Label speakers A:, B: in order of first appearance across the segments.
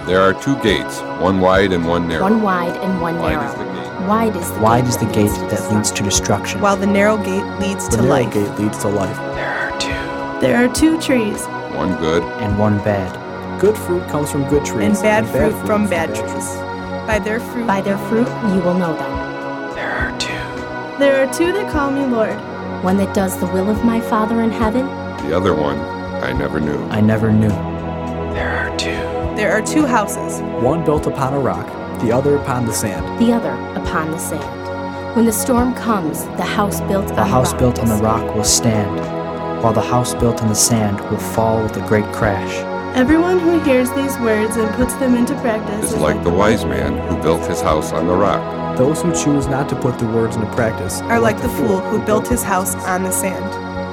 A: There are two gates, one wide and one narrow.
B: One wide and one
A: Wide
B: narrow.
A: is the gate.
B: Wide is the
C: gate that leads to destruction.
D: while the narrow gate leads to life.
C: The narrow gate leads to life.
E: There are two trees,
A: One good.
C: And one bad. Good fruit comes from good trees.
D: And bad fruit from bad trees. By their fruit.
B: By their fruit you will know them.
E: there are two that call me Lord.
B: One that does the will of my Father in heaven,
A: The other one I never knew.
C: I never knew.
D: There are two houses.
C: One built upon a rock, the other upon the sand.
B: the other upon the sand. When the storm comes, the house built on
C: The house built on the
B: will
C: rock will stand, while the house built on the sand will fall with a great crash.
E: Everyone who hears these words and puts them into practice
A: Is like the wise man who built his house on the rock.
C: Those who choose not to put the words into practice
D: Are like the fool who built his house on the sand.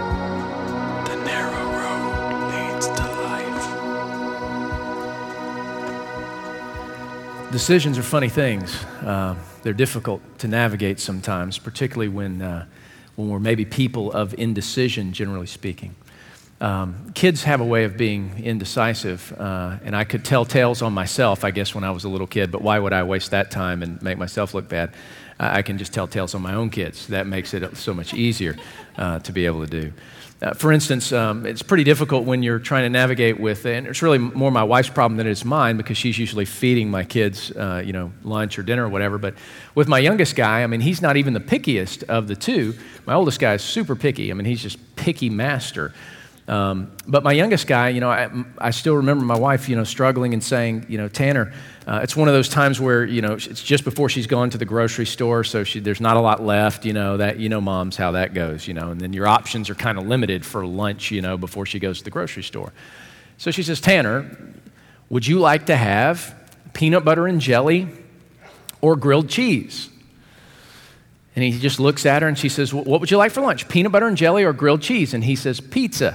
F: Decisions are funny things. They're difficult to navigate sometimes, particularly when we're maybe people of indecision, generally speaking. Kids have a way of being indecisive, and I could tell tales on myself, I guess, when I was a little kid, but why would I waste that time and make myself look bad? I can just tell tales on my own kids. That makes it so much easier to be able to do. For instance, it's pretty difficult when you're trying to navigate with, and it's really more my wife's problem than it is mine because she's usually feeding my kids, lunch or dinner or whatever. But with my youngest guy, I mean, he's not even the pickiest of the two. My oldest guy is super picky. I mean, he's just picky master. But my youngest guy, I still remember my wife, struggling and saying, Tanner, it's one of those times where, it's just before she's gone to the grocery store, so there's not a lot left, moms, how that goes, and then your options are kind of limited for lunch, before she goes to the grocery store. So she says, Tanner, would you like to have peanut butter and jelly or grilled cheese? And he just looks at her and she says, what would you like for lunch, peanut butter and jelly or grilled cheese? And he says, pizza.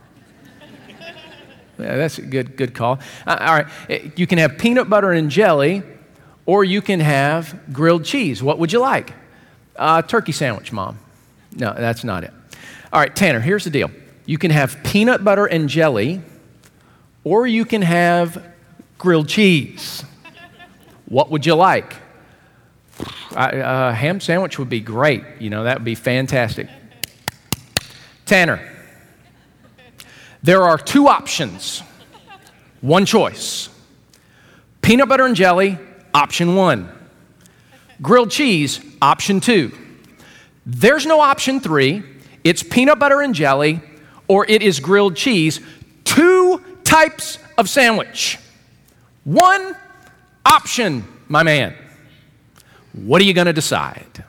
F: Yeah, that's a good call. All right, you can have peanut butter and jelly, or you can have grilled cheese. What would you like? Turkey sandwich, Mom. No, that's not it. All right, Tanner, here's the deal. You can have peanut butter and jelly, or you can have grilled cheese. What would you like? Ham sandwich would be great. That would be fantastic. Tanner. There are two options, one choice. Peanut butter and jelly, option one. Grilled cheese, option two. There's no option three. It's peanut butter and jelly, or it is grilled cheese. Two types of sandwich. One option, my man. What are you going to decide?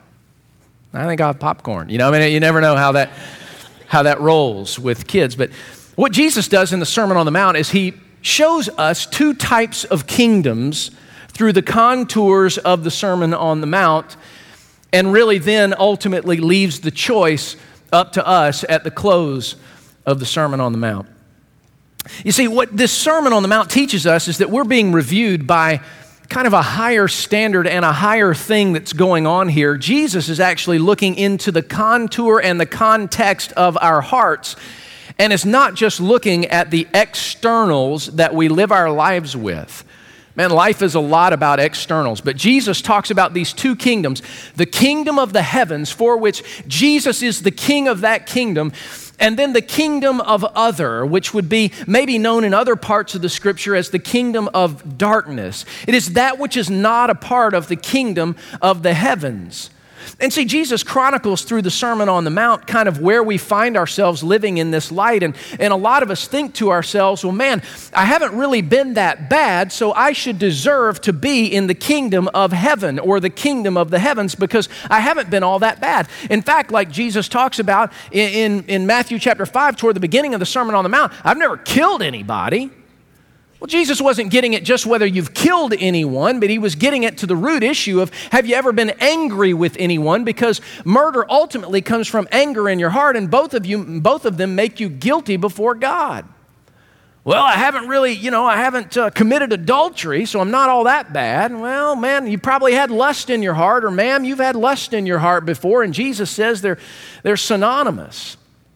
F: I think I'll have popcorn. You never know how that rolls with kids, but what Jesus does in the Sermon on the Mount is he shows us two types of kingdoms through the contours of the Sermon on the Mount, and really then ultimately leaves the choice up to us at the close of the Sermon on the Mount. You see, what this Sermon on the Mount teaches us is that we're being reviewed by kind of a higher standard and a higher thing that's going on here. Jesus is actually looking into the contour and the context of our hearts. And it's not just looking at the externals that we live our lives with. Man, life is a lot about externals, but Jesus talks about these two kingdoms, the kingdom of the heavens, for which Jesus is the king of that kingdom, and then the kingdom of other, which would be maybe known in other parts of the scripture as the kingdom of darkness. It is that which is not a part of the kingdom of the heavens. And see, Jesus chronicles through the Sermon on the Mount kind of where we find ourselves living in this light. And a lot of us think to ourselves, well, man, I haven't really been that bad, so I should deserve to be in the kingdom of heaven or the kingdom of the heavens because I haven't been all that bad. In fact, like Jesus talks about in Matthew chapter 5, toward the beginning of the Sermon on the Mount, I've never killed anybody. Well, Jesus wasn't getting at just whether you've killed anyone, but he was getting at to the root issue of have you ever been angry with anyone? Because murder ultimately comes from anger in your heart, and both of them make you guilty before God. Well, I haven't really, I haven't committed adultery, so I'm not all that bad. Well, man, you probably had lust in your heart, or ma'am, you've had lust in your heart before, and Jesus says they're synonymous.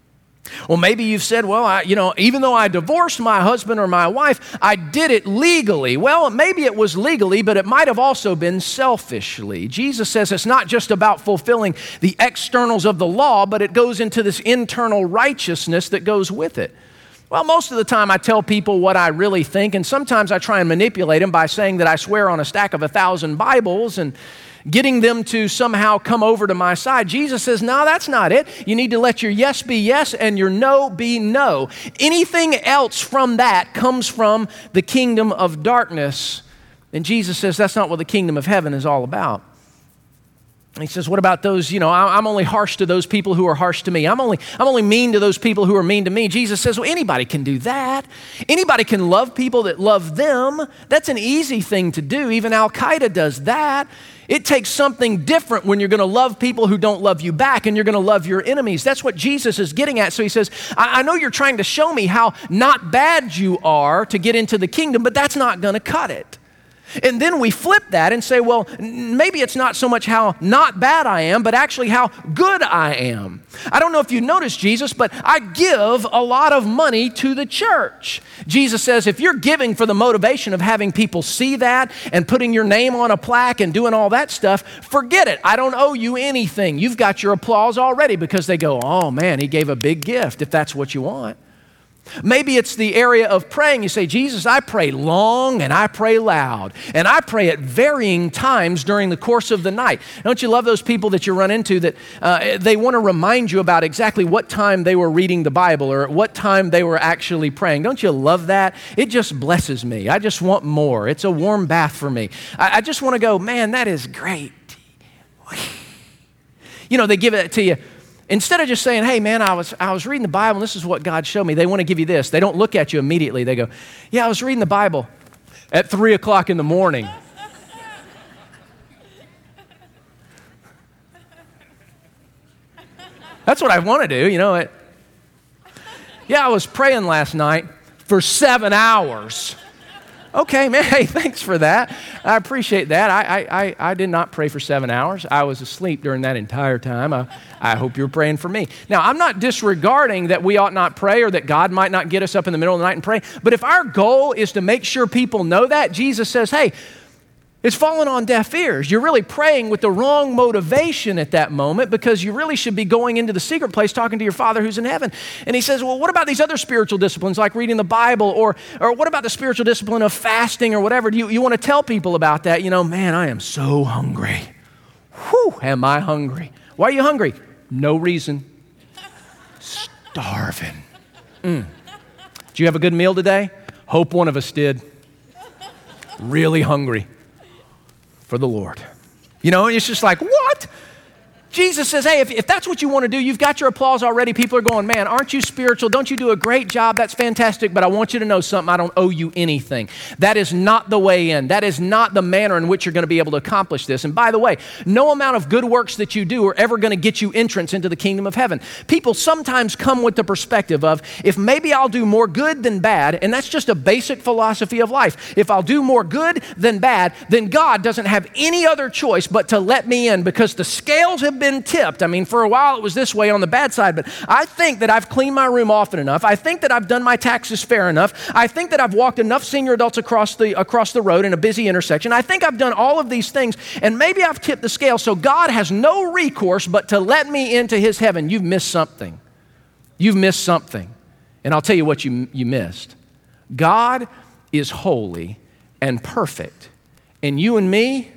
F: Well, maybe you've said, well, even though I divorced my husband or my wife, I did it legally. Well, maybe it was legally, but it might have also been selfishly. Jesus says it's not just about fulfilling the externals of the law, but it goes into this internal righteousness that goes with it. Well, most of the time I tell people what I really think, and sometimes I try and manipulate them by saying that I swear on a stack of 1,000 Bibles and getting them to somehow come over to my side. Jesus says, no, that's not it. You need to let your yes be yes and your no be no. Anything else from that comes from the kingdom of darkness. And Jesus says that's not what the kingdom of heaven is all about. And he says, what about those, I'm only harsh to those people who are harsh to me. I'm only mean to those people who are mean to me. Jesus says, well, anybody can do that. Anybody can love people that love them. That's an easy thing to do. Even Al-Qaeda does that. It takes something different when you're going to love people who don't love you back, and you're going to love your enemies. That's what Jesus is getting at. So he says, I know you're trying to show me how not bad you are to get into the kingdom, but that's not going to cut it. And then we flip that and say, well, maybe it's not so much how not bad I am, but actually how good I am. I don't know if you noticed, Jesus, but I give a lot of money to the church. Jesus says, if you're giving for the motivation of having people see that and putting your name on a plaque and doing all that stuff, forget it. I don't owe you anything. You've got your applause already because they go, oh man, he gave a big gift if that's what you want. Maybe it's the area of praying. You say, Jesus, I pray long and I pray loud. And I pray at varying times during the course of the night. Don't you love those people that you run into that they want to remind you about exactly what time they were reading the Bible or at what time they were actually praying? Don't you love that? It just blesses me. I just want more. It's a warm bath for me. I just want to go, man, that is great. They give it to you. Instead of just saying, hey, man, I was reading the Bible, and this is what God showed me, they want to give you this. They don't look at you immediately. They go, yeah, I was reading the Bible at 3 o'clock in the morning. That's what I want to do, Yeah, I was praying last night for 7 hours. Okay, man, hey, thanks for that. I appreciate that. I did not pray for 7 hours. I was asleep during that entire time. I hope you're praying for me. Now, I'm not disregarding that we ought not pray or that God might not get us up in the middle of the night and pray. But if our goal is to make sure people know that, Jesus says, hey, it's fallen on deaf ears. You're really praying with the wrong motivation at that moment because you really should be going into the secret place talking to your Father who's in heaven. And he says, well, what about these other spiritual disciplines like reading the Bible or what about the spiritual discipline of fasting or whatever? Do you want to tell people about that? Man, I am so hungry. Whew, am I hungry? Why are you hungry? No reason. Starving. Did you have a good meal today? Hope one of us did. Really hungry for the Lord. It's just like, what? Jesus says, hey, if that's what you want to do, you've got your applause already. People are going, man, aren't you spiritual? Don't you do a great job? That's fantastic, but I want you to know something. I don't owe you anything. That is not the way in. That is not the manner in which you're going to be able to accomplish this. And by the way, no amount of good works that you do are ever going to get you entrance into the kingdom of heaven. People sometimes come with the perspective of, if maybe I'll do more good than bad, and that's just a basic philosophy of life. If I'll do more good than bad, then God doesn't have any other choice but to let me in because the scales have been tipped. For a while it was this way on the bad side, but I think that I've cleaned my room often enough. I think that I've done my taxes fair enough. I think that I've walked enough senior adults across the road in a busy intersection. I think I've done all of these things, and maybe I've tipped the scale, so God has no recourse but to let me into his heaven. You've missed something. You've missed something. And I'll tell you what you missed. God is holy and perfect, and you and me,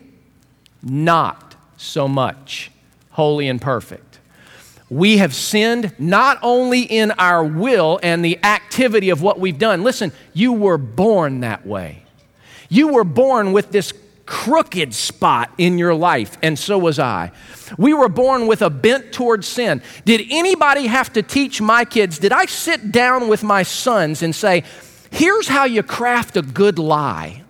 F: not so much holy and perfect. We have sinned not only in our will and the activity of what we've done. Listen, you were born that way. You were born with this crooked spot in your life, and so was I. We were born with a bent towards sin. Did anybody have to teach my kids? Did I sit down with my sons and say, here's how you craft a good lie.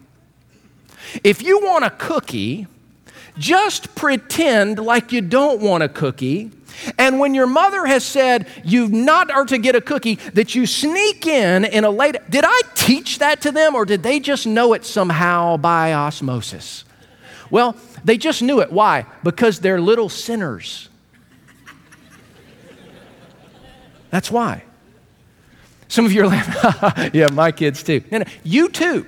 F: If you want a cookie, just pretend like you don't want a cookie. And when your mother has said you not are to get a cookie, that you sneak in a late... Did I teach that to them, or did they just know it somehow by osmosis? Well, they just knew it. Why? Because they're little sinners. That's why. Some of you are laughing. Yeah, my kids too. No, you too.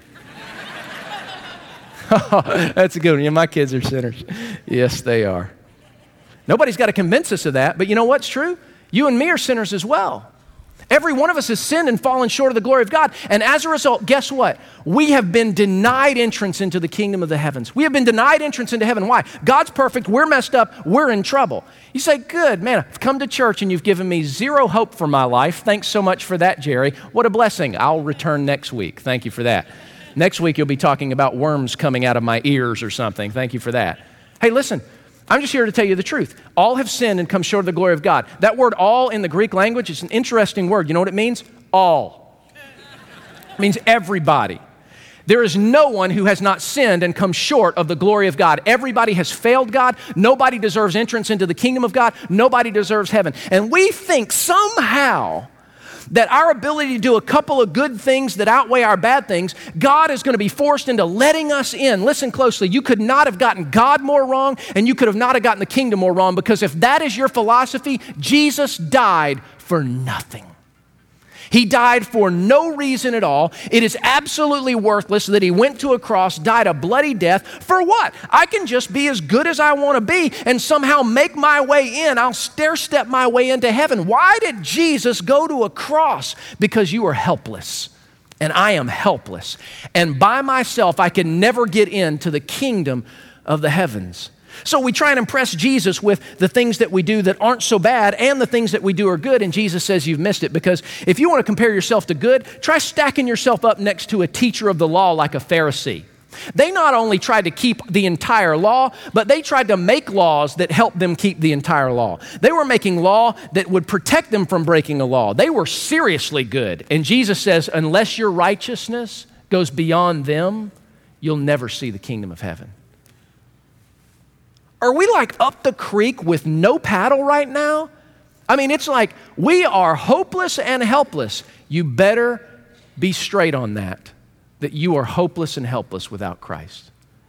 F: That's a good one. Yeah, my kids are sinners. Yes, they are. Nobody's got to convince us of that, but you know what's true? You and me are sinners as well. Every one of us has sinned and fallen short of the glory of God. And as a result, guess what? We have been denied entrance into the kingdom of the heavens. We have been denied entrance into heaven. Why? God's perfect. We're messed up. We're in trouble. You say, good, man, I've come to church and you've given me zero hope for my life. Thanks so much for that, Jerry. What a blessing. I'll return next week. Thank you for that. Next week, you'll be talking about worms coming out of my ears or something. Thank you for that. Hey, listen. I'm just here to tell you the truth. All have sinned and come short of the glory of God. That word all in the Greek language is an interesting word. You know what it means? All. It means everybody. There is no one who has not sinned and come short of the glory of God. Everybody has failed God. Nobody deserves entrance into the kingdom of God. Nobody deserves heaven. And we think somehow that our ability to do a couple of good things that outweigh our bad things, God is going to be forced into letting us in. Listen closely. You could not have gotten God more wrong, and you could have not have gotten the kingdom more wrong, because if that is your philosophy, Jesus died for nothing. He died for no reason at all. It is absolutely worthless that he went to a cross, died a bloody death. For what? I can just be as good as I want to be and somehow make my way in. I'll stair-step my way into heaven. Why did Jesus go to a cross? Because you are helpless, and I am helpless. And by myself, I can never get into the kingdom of the heavens. So we try and impress Jesus with the things that we do that aren't so bad and the things that we do are good, and Jesus says you've missed it, because if you want to compare yourself to good, try stacking yourself up next to a teacher of the law like a Pharisee. They not only tried to keep the entire law, but they tried to make laws that helped them keep the entire law. They were making law that would protect them from breaking a law. They were seriously good, and Jesus says unless your righteousness goes beyond them, you'll never see the kingdom of heaven. Are we like up the creek with no paddle right now? I mean, it's like we are hopeless and helpless. You better be straight on that you are hopeless and helpless without Christ.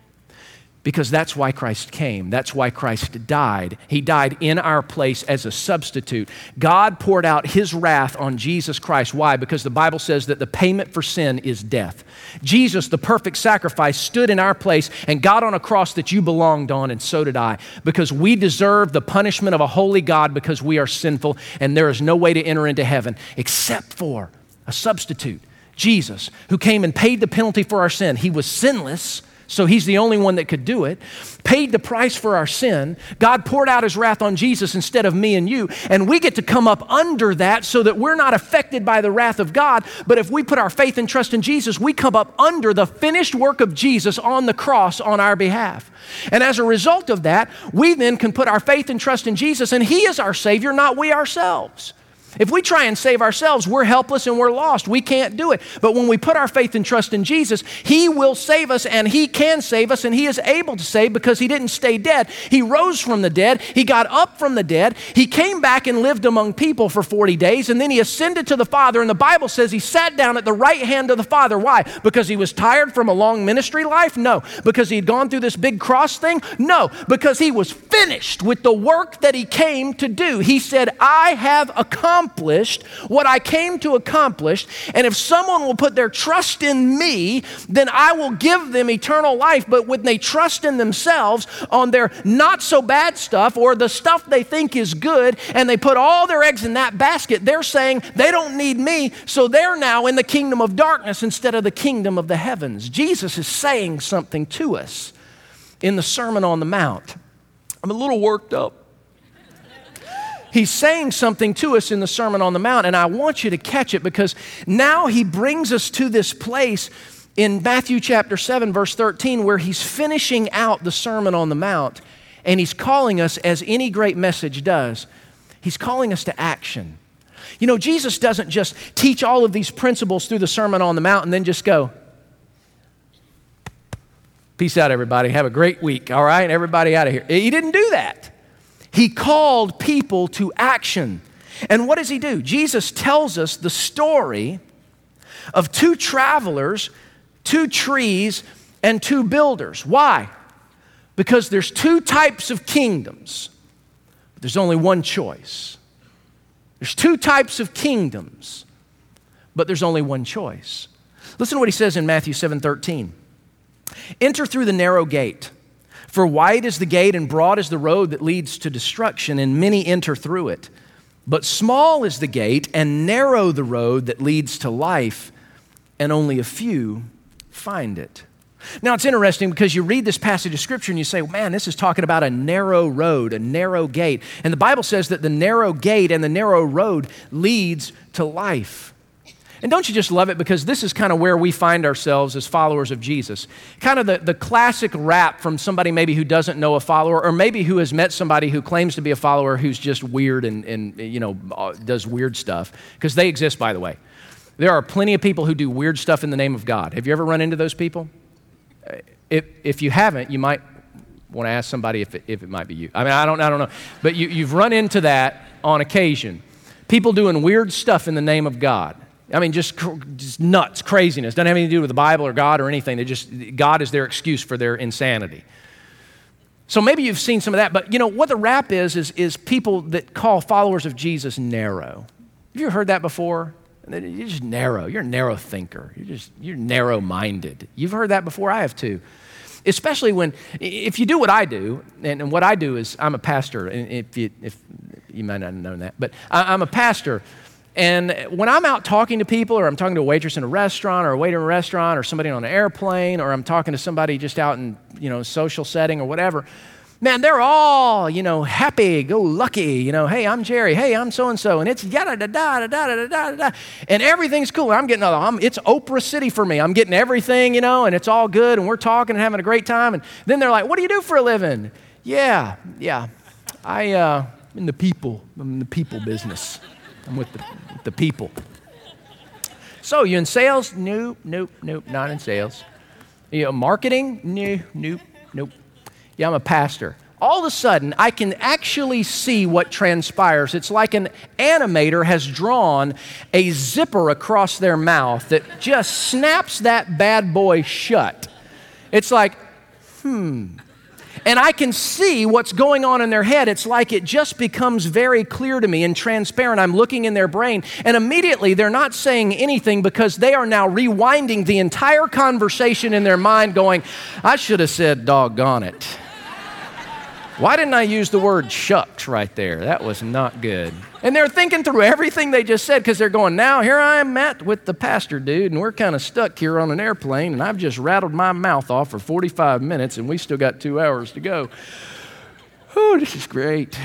F: Because that's why Christ came. That's why Christ died. He died in our place as a substitute. God poured out his wrath on Jesus Christ. Why? Because the Bible says that the payment for sin is death. Jesus, the perfect sacrifice, stood in our place and got on a cross that you belonged on, and so did I. Because we deserve the punishment of a holy God because we are sinful, and there is no way to enter into heaven except for a substitute, Jesus, who came and paid the penalty for our sin. He was sinless, so he's the only one that could do it, paid the price for our sin. God poured out his wrath on Jesus instead of me and you, and we get to come up under that so that we're not affected by the wrath of God. But if we put our faith and trust in Jesus, we come up under the finished work of Jesus on the cross on our behalf. And as a result of that, we then can put our faith and trust in Jesus, and he is our Savior, not we ourselves. If we try and save ourselves, we're helpless and we're lost. We can't do it. But when we put our faith and trust in Jesus, he will save us, and he can save us, and he is able to save because he didn't stay dead. He rose from the dead. He got up from the dead. He came back and lived among people for 40 days, and then he ascended to the Father, and the Bible says he sat down at the right hand of the Father. Why? Because he was tired from a long ministry life? No. Because he had gone through this big cross thing? No. Because he was finished with the work that he came to do. He said, I have accomplished what I came to accomplish, and if someone will put their trust in me, then I will give them eternal life. But when they trust in themselves on their not so bad stuff or the stuff they think is good, and they put all their eggs in that basket, they're saying they don't need me, so they're now in the kingdom of darkness instead of the kingdom of the heavens. Jesus is saying something to us in the Sermon on the Mount. I'm a little worked up. He's saying something to us in the Sermon on the Mount, and I want you to catch it, because now he brings us to this place in Matthew chapter 7, verse 13, where he's finishing out the Sermon on the Mount, and he's calling us, as any great message does, he's calling us to action. You know, Jesus doesn't just teach all of these principles through the Sermon on the Mount and then just go, peace out, everybody. Have a great week, all right? Everybody out of here. He didn't do that. He called people to action. And what does he do? Jesus tells us the story of two travelers, two trees, and two builders. Why? Because there's two types of kingdoms, but there's only one choice. There's two types of kingdoms, but there's only one choice. Listen to what he says in Matthew 7:13. Enter through the narrow gate, for wide is the gate and broad is the road that leads to destruction, and many enter through it. But small is the gate and narrow the road that leads to life, and only a few find it. Now, it's interesting because you read this passage of Scripture and you say, man, this is talking about a narrow road, a narrow gate. And the Bible says that the narrow gate and the narrow road leads to life. And don't you just love it? Because this is kind of where we find ourselves as followers of Jesus. Kind of the classic rap from somebody maybe who doesn't know a follower, or maybe who has met somebody who claims to be a follower who's just weird and does weird stuff. Because they exist, by the way. There are plenty of people who do weird stuff in the name of God. Have you ever run into those people? If you haven't, you might want to ask somebody if it might be you. I mean, I don't know. But you've run into that on occasion. People doing weird stuff in the name of God. I mean, just nuts, craziness. Doesn't have anything to do with the Bible or God or anything. God is their excuse for their insanity. So maybe you've seen some of that. But, what the rap is people that call followers of Jesus narrow. Have you heard that before? You're just narrow. You're a narrow thinker. You're narrow-minded. You've heard that before? I have too. Especially if you do what I do, and what I do is I'm a pastor, and if you might not have known that, but I'm a pastor, and when I'm out talking to people, or I'm talking to a waitress in a restaurant, or a waiter in a restaurant, or somebody on an airplane, or I'm talking to somebody just out in, social setting or whatever, man, they're all, happy-go-lucky, hey, I'm Jerry, hey, I'm so-and-so, and it's yada-da-da-da-da-da-da-da, and everything's cool. It's Oprah City for me. I'm getting everything, and it's all good, and we're talking and having a great time, and then they're like, what do you do for a living? Yeah, I'm in the people business. I'm with the people. So, you in sales? Nope, not in sales. Marketing? Nope. Yeah, I'm a pastor. All of a sudden, I can actually see what transpires. It's like an animator has drawn a zipper across their mouth that just snaps that bad boy shut. It's like, And I can see what's going on in their head. It's like it just becomes very clear to me and transparent. I'm looking in their brain, and immediately they're not saying anything because they are now rewinding the entire conversation in their mind going, I should have said doggone it. Why didn't I use the word shucks right there? That was not good. And they're thinking through everything they just said because they're going, now here I am, Matt, with the pastor dude, and we're kind of stuck here on an airplane, and I've just rattled my mouth off for 45 minutes, and we still got 2 hours to go. Oh, this is great.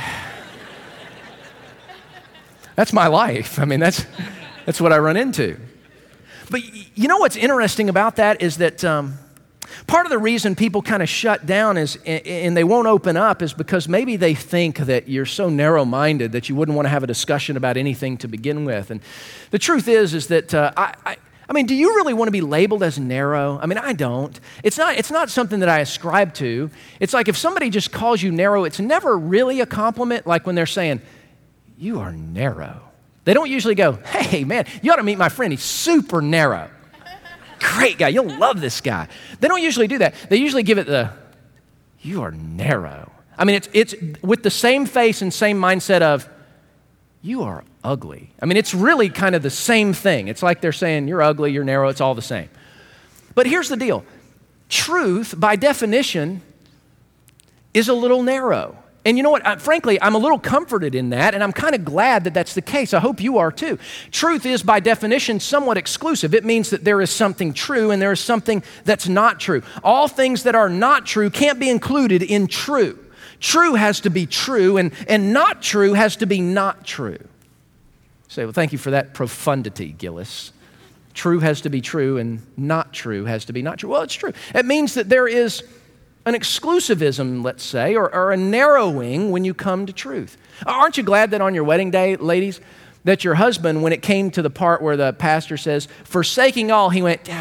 F: That's my life. I mean, that's what I run into. But you know what's interesting about that is that part of the reason people kind of shut down and they won't open up is because maybe they think that you're so narrow-minded that you wouldn't want to have a discussion about anything to begin with. And the truth is that I mean, do you really want to be labeled as narrow? I mean, I don't. It's not something that I ascribe to. It's like if somebody just calls you narrow, it's never really a compliment, like when they're saying, you are narrow. They don't usually go, hey, man, you ought to meet my friend. He's super narrow. Great guy. You'll love this guy. They don't usually do that. They usually give it you are narrow. I mean, it's with the same face and same mindset of, you are ugly. I mean, it's really kind of the same thing. It's like they're saying, you're ugly, you're narrow, it's all the same. But here's the deal. Truth, by definition, is a little narrow. And you know what? Frankly, I'm a little comforted in that, and I'm kind of glad that that's the case. I hope you are too. Truth is, by definition, somewhat exclusive. It means that there is something true and there is something that's not true. All things that are not true can't be included in true. True has to be true, and not true has to be not true. You say, well, thank you for that profundity, Gillis. True has to be true, and not true has to be not true. Well, it's true. It means that there is an exclusivism, let's say, or a narrowing when you come to truth. Aren't you glad that on your wedding day, ladies, that your husband, when it came to the part where the pastor says, forsaking all, he went,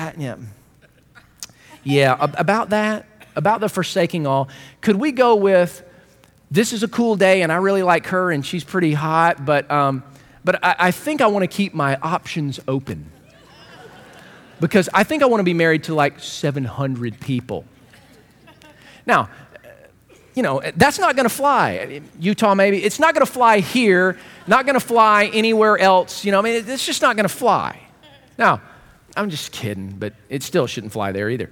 F: yeah, about that, about the forsaking all, could we go with, this is a cool day and I really like her and she's pretty hot, but I think I want to keep my options open because I think I want to be married to like 700 people. Now, that's not going to fly. Utah, maybe. It's not going to fly here, not going to fly anywhere else. It's just not going to fly. Now, I'm just kidding, but it still shouldn't fly there either.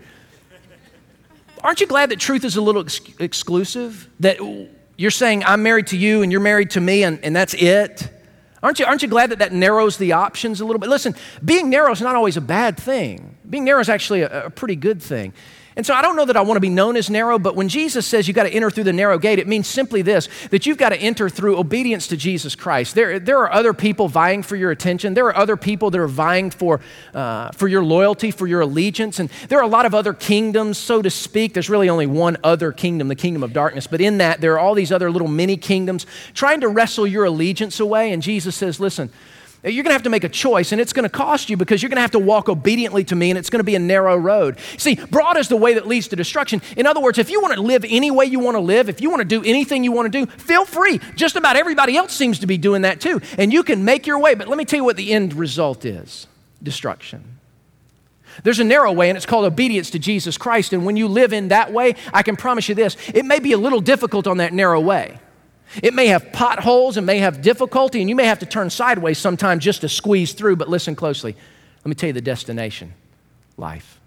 F: Aren't you glad that truth is a little exclusive? That you're saying, I'm married to you and you're married to me and that's it? Aren't you glad that narrows the options a little bit? Listen, being narrow is not always a bad thing. Being narrow is actually a pretty good thing. And so I don't know that I want to be known as narrow, but when Jesus says you got to enter through the narrow gate, it means simply this, that you've got to enter through obedience to Jesus Christ. There are other people vying for your attention. There are other people that are vying for your loyalty, for your allegiance. And there are a lot of other kingdoms, so to speak. There's really only one other kingdom, the kingdom of darkness. But in that, there are all these other little mini kingdoms trying to wrestle your allegiance away. And Jesus says, listen, you're going to have to make a choice, and it's going to cost you because you're going to have to walk obediently to me, and it's going to be a narrow road. See, broad is the way that leads to destruction. In other words, if you want to live any way you want to live, if you want to do anything you want to do, feel free. Just about everybody else seems to be doing that too, and you can make your way. But let me tell you what the end result is: destruction. There's a narrow way, and it's called obedience to Jesus Christ, and when you live in that way, I can promise you this, it may be a little difficult on that narrow way. It may have potholes and may have difficulty, and you may have to turn sideways sometimes just to squeeze through, but listen closely. Let me tell you the destination: life.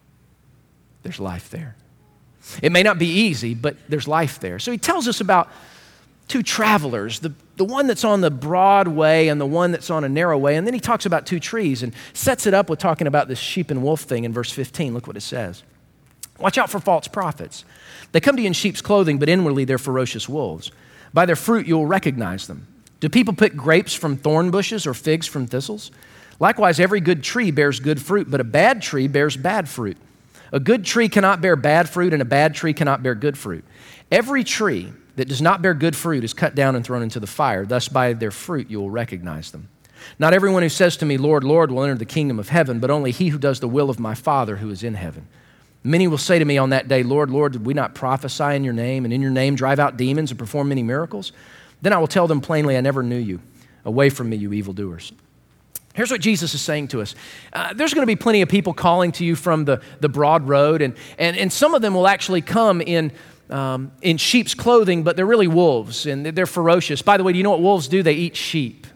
F: There's life there. It may not be easy, but there's life there. So he tells us about two travelers, the one that's on the broad way and the one that's on a narrow way, and then he talks about two trees and sets it up with talking about this sheep and wolf thing in verse 15. Look what it says. Watch out for false prophets. They come to you in sheep's clothing, but inwardly they're ferocious wolves. By their fruit you will recognize them. Do people pick grapes from thorn bushes or figs from thistles? Likewise, every good tree bears good fruit, but a bad tree bears bad fruit. A good tree cannot bear bad fruit, and a bad tree cannot bear good fruit. Every tree that does not bear good fruit is cut down and thrown into the fire. Thus, by their fruit you will recognize them. Not everyone who says to me, Lord, Lord, will enter the kingdom of heaven, but only he who does the will of my Father who is in heaven. Many will say to me on that day, Lord, Lord, did we not prophesy in your name, and in your name drive out demons and perform many miracles? Then I will tell them plainly, I never knew you. Away from me, you evildoers. Here's what Jesus is saying to us. There's going to be plenty of people calling to you from the broad road, and some of them will actually come in sheep's clothing, but they're really wolves, and they're ferocious. By the way, do you know what wolves do? They eat sheep.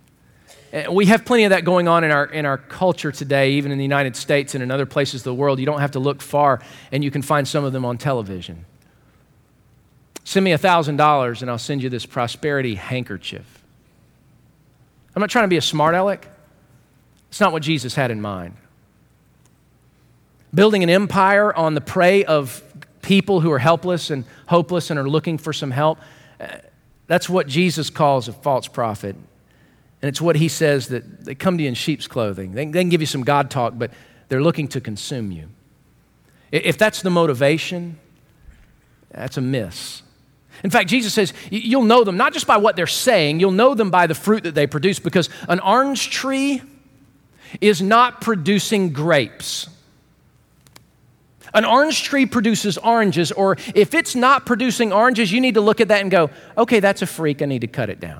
F: We have plenty of that going on in our culture today, even in the United States and in other places of the world. You don't have to look far, and you can find some of them on television. Send me $1,000, and I'll send you this prosperity handkerchief. I'm not trying to be a smart aleck. It's not what Jesus had in mind. Building an empire on the prey of people who are helpless and hopeless and are looking for some help, that's what Jesus calls a false prophet. And it's what he says, that they come to you in sheep's clothing. They can give you some God talk, but they're looking to consume you. If that's the motivation, that's a miss. In fact, Jesus says you'll know them not just by what they're saying, you'll know them by the fruit that they produce, because an orange tree is not producing grapes. An orange tree produces oranges, or if it's not producing oranges, you need to look at that and go, okay, that's a freak, I need to cut it down.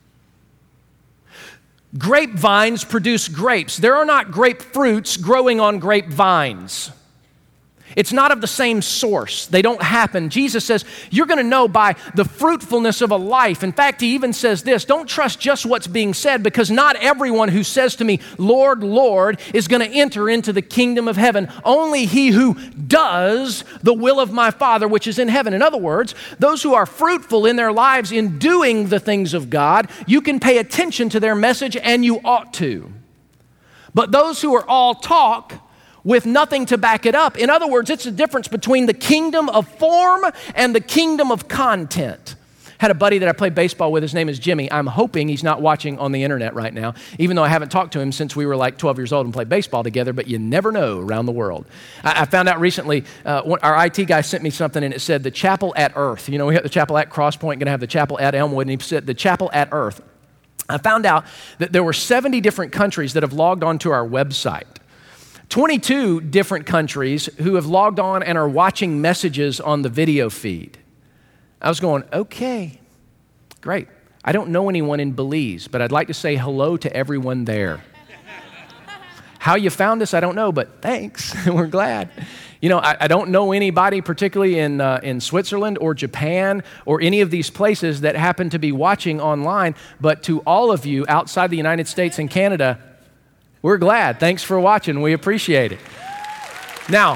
F: Grapevines produce grapes. There are not grapefruits growing on grapevines. It's not of the same source. They don't happen. Jesus says, you're going to know by the fruitfulness of a life. In fact, he even says this, don't trust just what's being said, because not everyone who says to me, Lord, Lord, is going to enter into the kingdom of heaven. Only he who does the will of my Father which is in heaven. In other words, those who are fruitful in their lives in doing the things of God, you can pay attention to their message, and you ought to. But those who are all talk with nothing to back it up. In other words, it's the difference between the kingdom of form and the kingdom of content. Had a buddy that I played baseball with. His name is Jimmy. I'm hoping he's not watching on the internet right now, even though I haven't talked to him since we were like 12 years old and played baseball together, but you never know around the world. I found out recently, our IT guy sent me something, and it said the chapel at Earth. You know, we have the chapel at Cross Point, going to have the chapel at Elmwood, and he said the chapel at Earth. I found out that there were 70 different countries that have logged onto our website. 22 different countries who have logged on and are watching messages on the video feed. I was going, okay, great. I don't know anyone in Belize, but I'd like to say hello to everyone there. How you found us, I don't know, but thanks. We're glad. You know, I don't know anybody particularly in Switzerland or Japan or any of these places that happen to be watching online, but to all of you outside the United States and Canada, We're glad. Thanks for watching. We appreciate it. Now,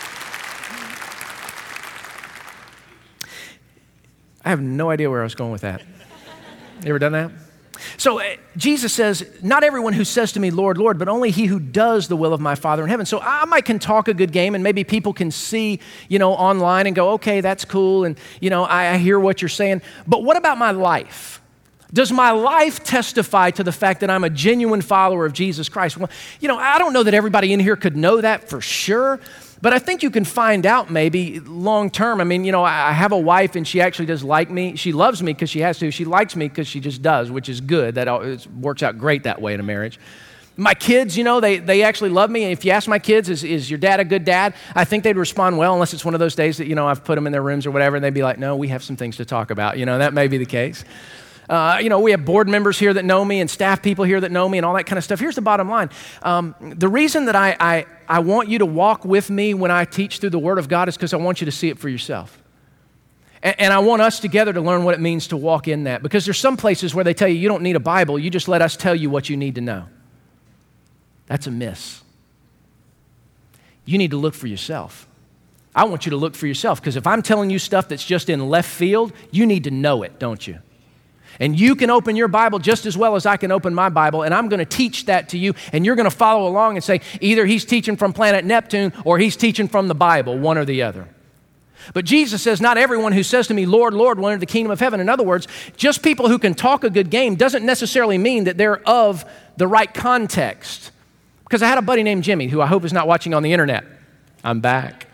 F: I have no idea where I was going with that. You ever done that? So Jesus says, not everyone who says to me, Lord, Lord, but only he who does the will of my Father in heaven. So I can talk a good game and maybe people can see, online and go, okay, that's cool. And, I hear what you're saying. But what about my life? Does my life testify to the fact that I'm a genuine follower of Jesus Christ? Well, I don't know that everybody in here could know that for sure, but I think you can find out maybe long term. I mean, I have a wife and she actually does like me. She loves me because she has to. She likes me because she just does, which is good. It works out great that way in a marriage. My kids, they actually love me. And if you ask my kids, is your dad a good dad? I think they'd respond well, unless it's one of those days that, I've put them in their rooms or whatever, and they'd be like, no, we have some things to talk about. That may be the case. We have board members here that know me and staff people here that know me and all that kind of stuff. Here's the bottom line. The reason that I want you to walk with me when I teach through the Word of God is because I want you to see it for yourself. And I want us together to learn what it means to walk in that. Because there's some places where they tell you don't need a Bible, you just let us tell you what you need to know. That's a miss. You need to look for yourself. I want you to look for yourself, because if I'm telling you stuff that's just in left field, you need to know it, don't you? And you can open your Bible just as well as I can open my Bible, and I'm going to teach that to you, and you're going to follow along and say, either he's teaching from planet Neptune or he's teaching from the Bible, one or the other. But Jesus says, not everyone who says to me, Lord, Lord, will enter the kingdom of heaven. In other words, just people who can talk a good game doesn't necessarily mean that they're of the right context. Because I had a buddy named Jimmy, who I hope is not watching on the internet. I'm back.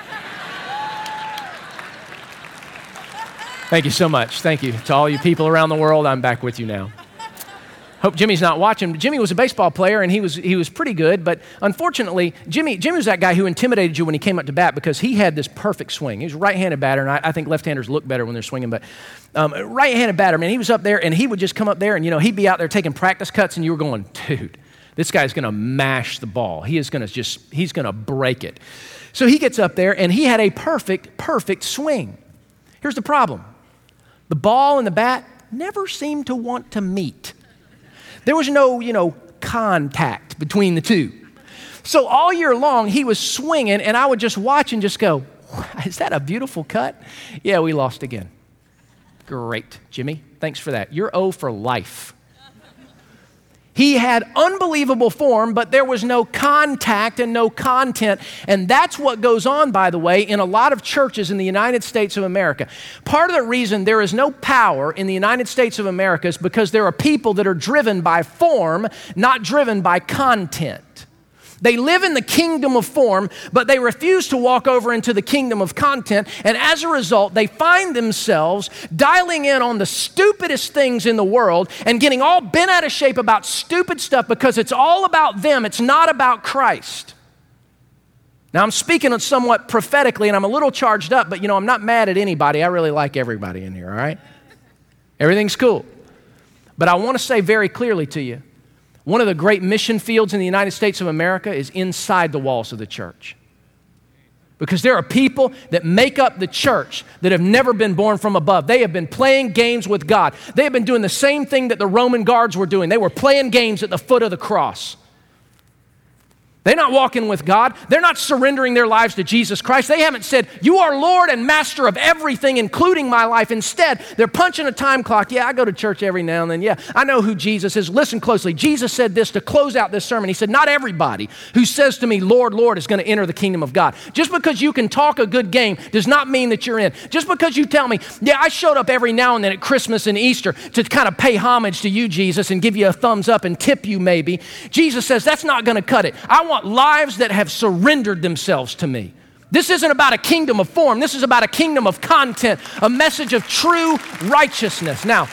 F: Thank you so much. Thank you to all you people around the world. I'm back with you now. Hope Jimmy's not watching. Jimmy was a baseball player, and he was pretty good, but unfortunately, Jimmy was that guy who intimidated you when he came up to bat because he had this perfect swing. He was a right-handed batter, and I think left-handers look better when they're swinging, but right-handed batter, man, he was up there, and he would just come up there, and he'd be out there taking practice cuts, and you were going, dude, this guy's going to mash the ball. He's going to break it. So he gets up there, and he had a perfect swing. Here's the problem. The ball and the bat never seemed to want to meet. There was no, contact between the two. So all year long, he was swinging, and I would just watch and just go, is that a beautiful cut? Yeah, we lost again. Great, Jimmy. Thanks for that. You're O for life. He had unbelievable form, but there was no contact and no content. And that's what goes on, by the way, in a lot of churches in the United States of America. Part of the reason there is no power in the United States of America is because there are people that are driven by form, not driven by content. They live in the kingdom of form, but they refuse to walk over into the kingdom of content. And as a result, they find themselves dialing in on the stupidest things in the world and getting all bent out of shape about stupid stuff because it's all about them. It's not about Christ. Now, I'm speaking somewhat prophetically, and I'm a little charged up, but I'm not mad at anybody. I really like everybody in here, all right? Everything's cool. But I want to say very clearly to you, one of the great mission fields in the United States of America is inside the walls of the church. Because there are people that make up the church that have never been born from above. They have been playing games with God. They have been doing the same thing that the Roman guards were doing. They were playing games at the foot of the cross. They're not walking with God. They're not surrendering their lives to Jesus Christ. They haven't said, you are Lord and master of everything, including my life. Instead, they're punching a time clock. Yeah, I go to church every now and then. Yeah, I know who Jesus is. Listen closely. Jesus said this to close out this sermon. He said, not everybody who says to me, Lord, Lord, is going to enter the kingdom of God. Just because you can talk a good game does not mean that you're in. Just because you tell me, yeah, I showed up every now and then at Christmas and Easter to kind of pay homage to you, Jesus, and give you a thumbs up and tip you maybe. Jesus says, that's not going to cut it. I want lives that have surrendered themselves to me. This isn't about a kingdom of form. This is about a kingdom of content, a message of true righteousness. Now,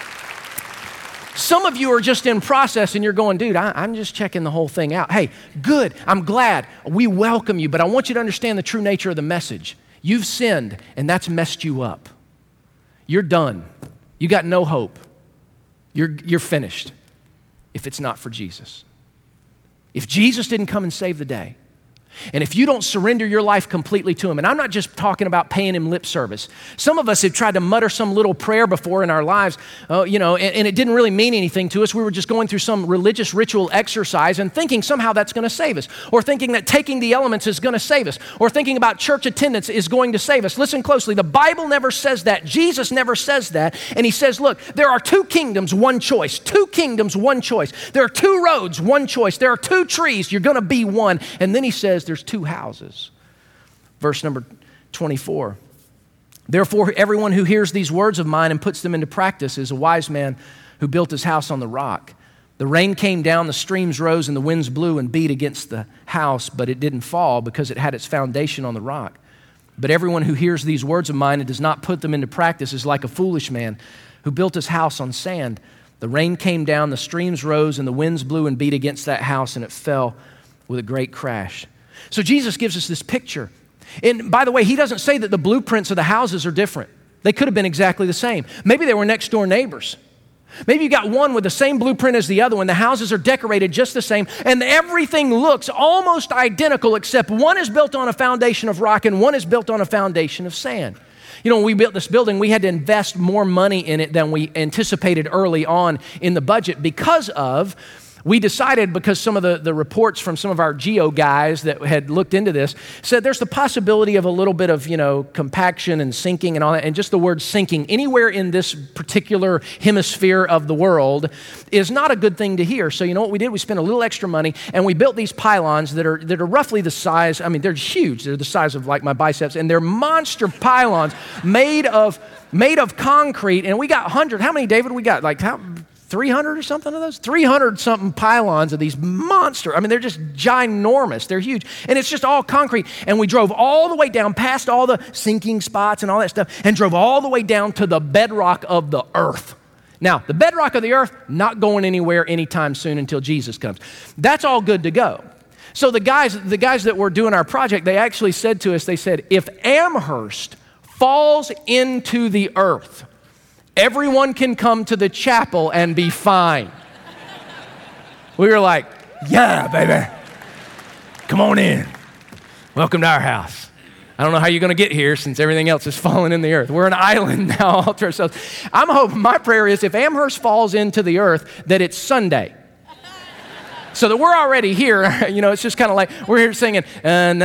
F: some of you are just in process and you're going, dude, I'm just checking the whole thing out. Hey, good. I'm glad. We welcome you, but I want you to understand the true nature of the message. You've sinned and that's messed you up. You're done. You got no hope. You're finished if it's not for Jesus. If Jesus didn't come and save the day, And if you don't surrender your life completely to Him, and I'm not just talking about paying Him lip service. Some of us have tried to mutter some little prayer before in our lives, and it didn't really mean anything to us. We were just going through some religious ritual exercise and thinking somehow that's going to save us, or thinking that taking the elements is going to save us, or thinking about church attendance is going to save us. Listen closely. The Bible never says that. Jesus never says that. And He says, look, there are two kingdoms, one choice. Two kingdoms, one choice. There are two roads, one choice. There are two trees. You're going to be one. And then He says, there's two houses. Verse number 24. Therefore, everyone who hears these words of mine and puts them into practice is a wise man who built his house on the rock. The rain came down, the streams rose, and the winds blew and beat against the house, but it didn't fall because it had its foundation on the rock. But everyone who hears these words of mine and does not put them into practice is like a foolish man who built his house on sand. The rain came down, the streams rose, and the winds blew and beat against that house, and it fell with a great crash. So Jesus gives us this picture. And by the way, He doesn't say that the blueprints of the houses are different. They could have been exactly the same. Maybe they were next door neighbors. Maybe you got one with the same blueprint as the other one. The houses are decorated just the same, and everything looks almost identical, except one is built on a foundation of rock and one is built on a foundation of sand. You know, when we built this building, we had to invest more money in it than we anticipated early on in the budget we decided, because some of the reports from some of our geo guys that had looked into this said there's the possibility of a little bit of, compaction and sinking and all that. And just the word sinking anywhere in this particular hemisphere of the world is not a good thing to hear. So you know what we did? We spent a little extra money and we built these pylons that are roughly the size, they're huge. They're the size of like my biceps, and they're monster pylons made of concrete. And we got hundreds. How many, David? We got 300 or something of those? 300 something pylons of these monster. They're just ginormous. They're huge. And it's just all concrete. And we drove all the way down past all the sinking spots and all that stuff and drove all the way down to the bedrock of the earth. Now, the bedrock of the earth, not going anywhere anytime soon until Jesus comes. That's all good to go. So the guys that were doing our project, they actually said to us, they said, if Amherst falls into the earth, everyone can come to the chapel and be fine. We were like, yeah, baby. Come on in. Welcome to our house. I don't know how you're going to get here since everything else is falling in the earth. We're an island now all to ourselves. I'm hoping, my prayer is if Amherst falls into the earth, that it's Sunday. So that we're already here. It's just kind of like we're here singing, and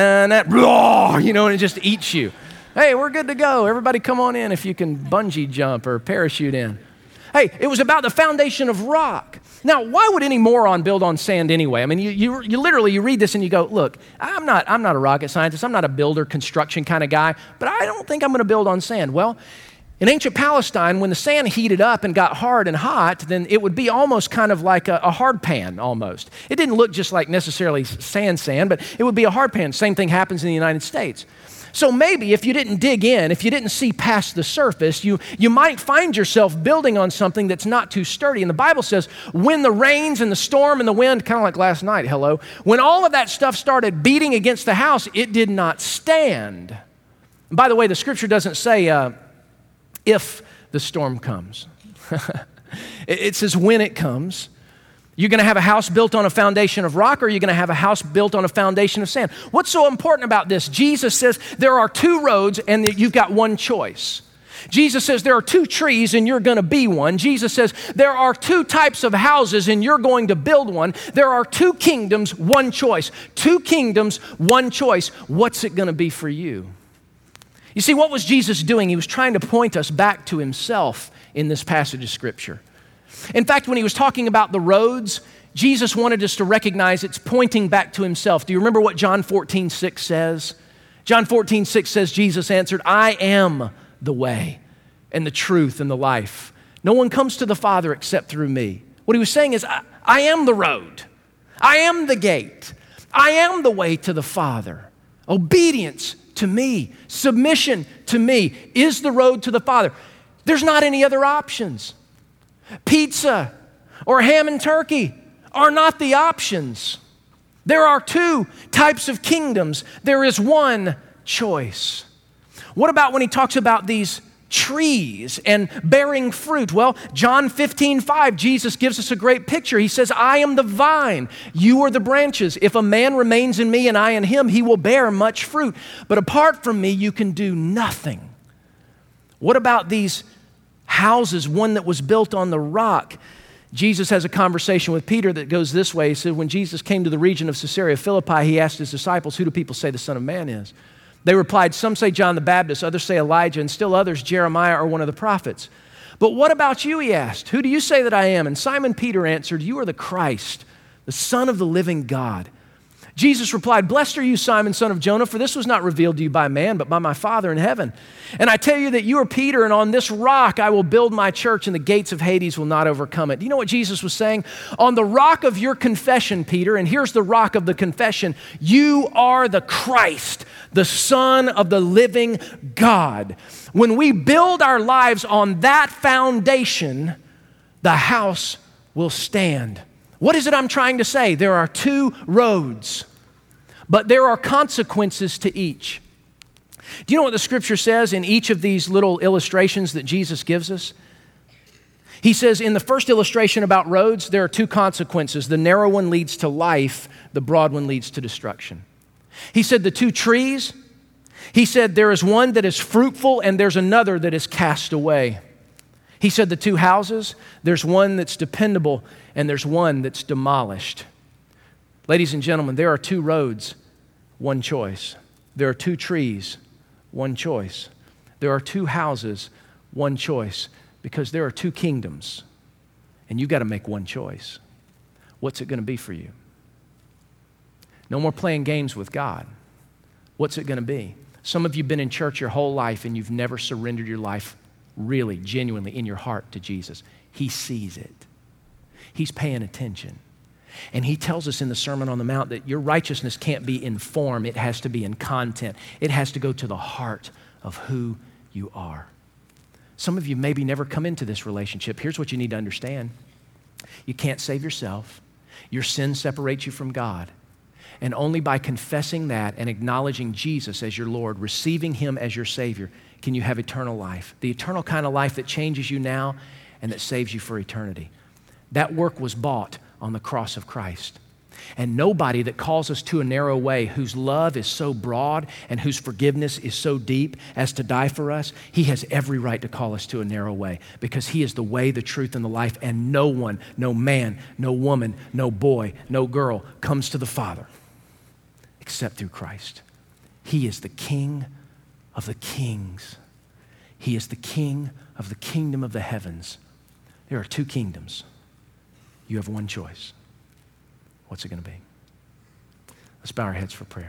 F: it just eats you. Hey, we're good to go. Everybody come on in if you can bungee jump or parachute in. Hey, it was about the foundation of rock. Now, why would any moron build on sand anyway? You literally read this and you go, look, I'm not a rocket scientist. I'm not a builder, construction kind of guy, but I don't think I'm going to build on sand. Well, in ancient Palestine, when the sand heated up and got hard and hot, then it would be almost kind of like a hard pan almost. It didn't look just like necessarily sand, but it would be a hard pan. Same thing happens in the United States. So maybe if you didn't dig in, if you didn't see past the surface, you might find yourself building on something that's not too sturdy. And the Bible says when the rains and the storm and the wind, kind of like last night, when all of that stuff started beating against the house, it did not stand. And by the way, the scripture doesn't say if the storm comes. It says when it comes. You're going to have a house built on a foundation of rock, or you're going to have a house built on a foundation of sand. What's so important about this? Jesus says there are two roads and that you've got one choice. Jesus says there are two trees and you're going to be one. Jesus says there are two types of houses and you're going to build one. There are two kingdoms, one choice. Two kingdoms, one choice. What's it going to be for you? You see, what was Jesus doing? He was trying to point us back to Himself in this passage of Scripture. In fact, when He was talking about the roads, Jesus wanted us to recognize it's pointing back to Himself. Do you remember what John 14:6 says? John 14:6 says, Jesus answered, I am the way and the truth and the life. No one comes to the Father except through me. What He was saying is, I am the road. I am the gate. I am the way to the Father. Obedience to me, submission to me is the road to the Father. There's not any other options. Pizza or ham and turkey are not the options. There are two types of kingdoms. There is one choice. What about when He talks about these trees and bearing fruit? Well, John 15:5, Jesus gives us a great picture. He says, I am the vine, you are the branches. If a man remains in me and I in him, he will bear much fruit. But apart from me, you can do nothing. What about these houses, one that was built on the rock? Jesus has a conversation with Peter that goes this way. He said, when Jesus came to the region of Caesarea Philippi, he asked his disciples, who do people say the Son of Man is? They replied, some say John the Baptist, others say Elijah, and still others Jeremiah or one of the prophets. But what about you, he asked. Who do you say that I am? And Simon Peter answered, you are the Christ, the Son of the living God. Jesus replied, blessed are you, Simon, son of Jonah, for this was not revealed to you by man, but by my Father in heaven. And I tell you that you are Peter, and on this rock I will build my church, and the gates of Hades will not overcome it. Do you know what Jesus was saying? On the rock of your confession, Peter, and here's the rock of the confession, you are the Christ, the Son of the living God. When we build our lives on that foundation, the house will stand. What is it I'm trying to say? There are two roads, but there are consequences to each. Do you know what the scripture says in each of these little illustrations that Jesus gives us? He says in the first illustration about roads, there are two consequences. The narrow one leads to life, the broad one leads to destruction. He said the two trees, he said there is one that is fruitful and there's another that is cast away. He said the two houses, there's one that's dependable and there's one that's demolished. Ladies and gentlemen, there are two roads, one choice. There are two trees, one choice. There are two houses, one choice, because there are two kingdoms, and you've got to make one choice. What's it going to be for you? No more playing games with God. What's it going to be? Some of you have been in church your whole life, and you've never surrendered your life really, genuinely, in your heart to Jesus. He sees it. He's paying attention. And he tells us in the Sermon on the Mount that your righteousness can't be in form, it has to be in content. It has to go to the heart of who you are. Some of you maybe never come into this relationship. Here's what you need to understand. You can't save yourself. Your sin separates you from God. And only by confessing that and acknowledging Jesus as your Lord, receiving him as your Savior, can you have eternal life. The eternal kind of life that changes you now and that saves you for eternity. That work was bought on the cross of Christ. And nobody that calls us to a narrow way, whose love is so broad and whose forgiveness is so deep as to die for us, he has every right to call us to a narrow way because he is the way, the truth, and the life, and no one, no man, no woman, no boy, no girl comes to the Father except through Christ. He is the King of the kings. He is the King of the kingdom of the heavens. There are two kingdoms. You have one choice. What's it going to be? Let's bow our heads for prayer.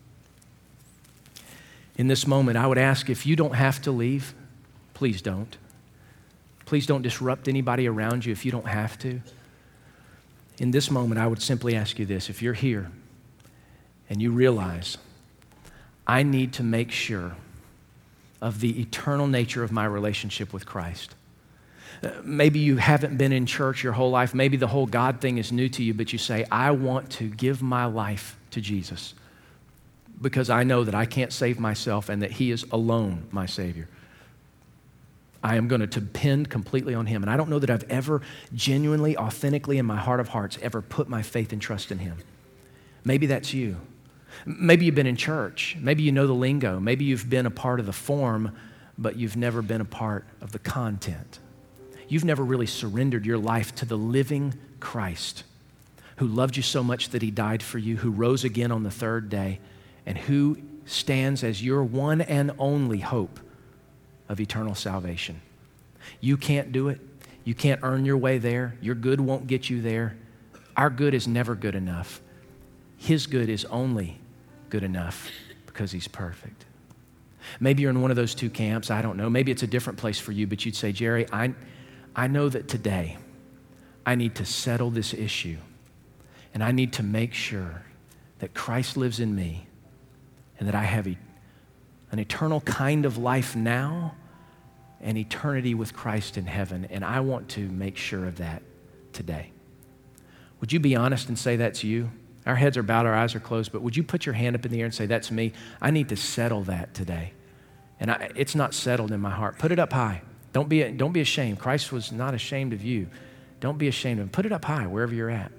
F: In this moment, I would ask if you don't have to leave, please don't. Please don't disrupt anybody around you if you don't have to. In this moment, I would simply ask you this. If you're here and you realize, I need to make sure of the eternal nature of my relationship with Christ. Maybe you haven't been in church your whole life. Maybe the whole God thing is new to you, but you say, I want to give my life to Jesus because I know that I can't save myself and that he is alone my Savior. I am going to depend completely on him. And I don't know that I've ever genuinely, authentically, in my heart of hearts, ever put my faith and trust in him. Maybe that's you. Maybe you've been in church. Maybe you know the lingo. Maybe you've been a part of the form, but you've never been a part of the content. You've never really surrendered your life to the living Christ who loved you so much that he died for you, who rose again on the third day, and who stands as your one and only hope of eternal salvation. You can't do it. You can't earn your way there. Your good won't get you there. Our good is never good enough. His good is only good enough because he's perfect. Maybe you're in one of those two camps. I don't know. Maybe it's a different place for you, but you'd say, Jerry, I know that today I need to settle this issue and I need to make sure that Christ lives in me and that I have an eternal kind of life now and eternity with Christ in heaven, and I want to make sure of that today. Would you be honest and say that's you? Our heads are bowed, our eyes are closed, but would you put your hand up in the air and say, that's me? I need to settle that today. And it's not settled in my heart. Put it up high. Don't be ashamed. Christ was not ashamed of you. Don't be ashamed of him. Put it up high wherever you're at.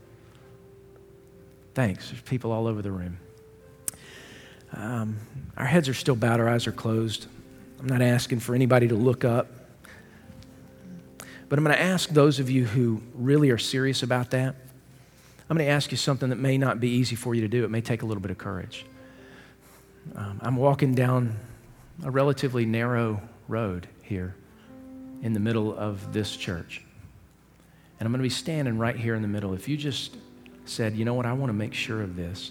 F: Thanks. There's people all over the room. Our heads are still bowed. Our eyes are closed. I'm not asking for anybody to look up. But I'm going to ask those of you who really are serious about that, I'm going to ask you something that may not be easy for you to do. It may take a little bit of courage. I'm walking down a relatively narrow road here in the middle of this church. And I'm going to be standing right here in the middle. If you just said, you know what, I want to make sure of this.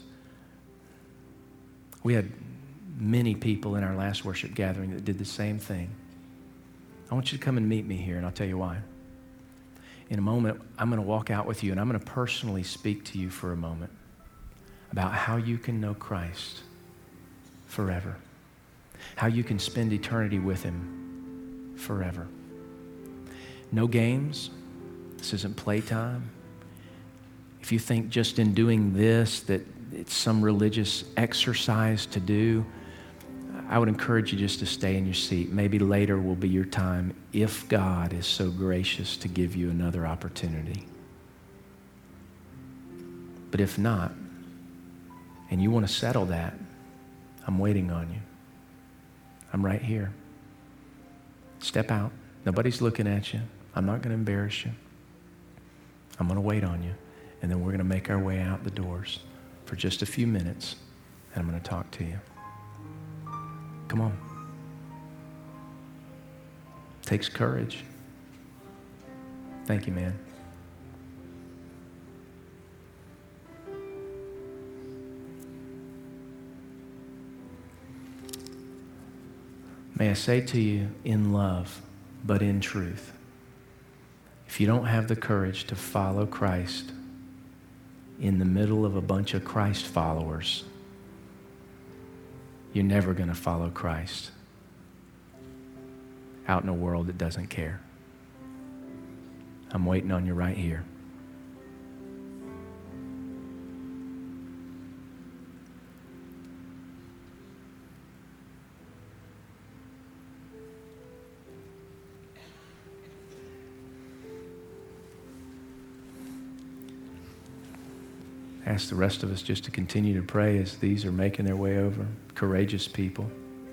F: We had many people in our last worship gathering that did the same thing. I want you to come and meet me here, and I'll tell you why. In a moment, I'm going to walk out with you, and I'm going to personally speak to you for a moment about how you can know Christ forever, how you can spend eternity with him forever. No games. This isn't playtime. If you think just in doing this that it's some religious exercise to do, I would encourage you just to stay in your seat. Maybe later will be your time if God is so gracious to give you another opportunity. But if not, and you want to settle that, I'm waiting on you. I'm right here. Step out. Nobody's looking at you. I'm not going to embarrass you. I'm going to wait on you. And then we're going to make our way out the doors for just a few minutes. And I'm going to talk to you. Come on. Takes courage. Thank you, man. May I say to you, in love, but in truth, if you don't have the courage to follow Christ in the middle of a bunch of Christ followers, you're never going to follow Christ out in a world that doesn't care. I'm waiting on you right here. Ask the rest of us just to continue to pray as these are making their way over. Courageous people.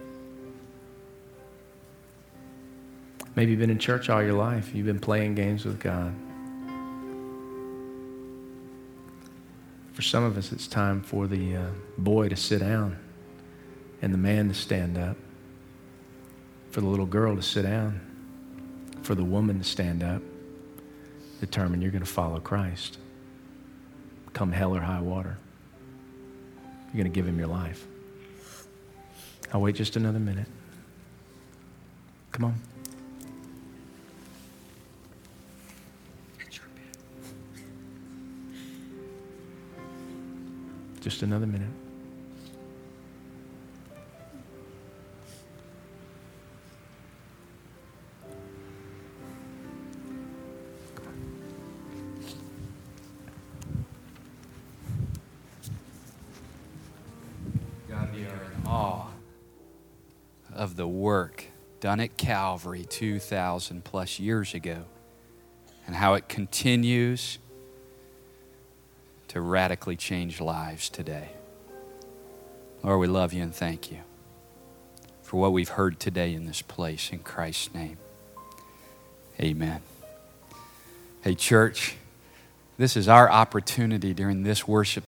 F: Maybe you've been in church all your life. You've been playing games with God. For some of us, it's time for the boy to sit down and the man to stand up. For the little girl to sit down. For the woman to stand up. Determine you're going to follow Christ. Come hell or high water. You're going to give him your life. I'll wait just another minute. Come on. Just another minute.
G: Of the work done at Calvary 2,000 plus years ago and how it continues to radically change lives today. Lord, we love you and thank you for what we've heard today in this place. In Christ's name, amen. Hey, church, this is our opportunity during this worship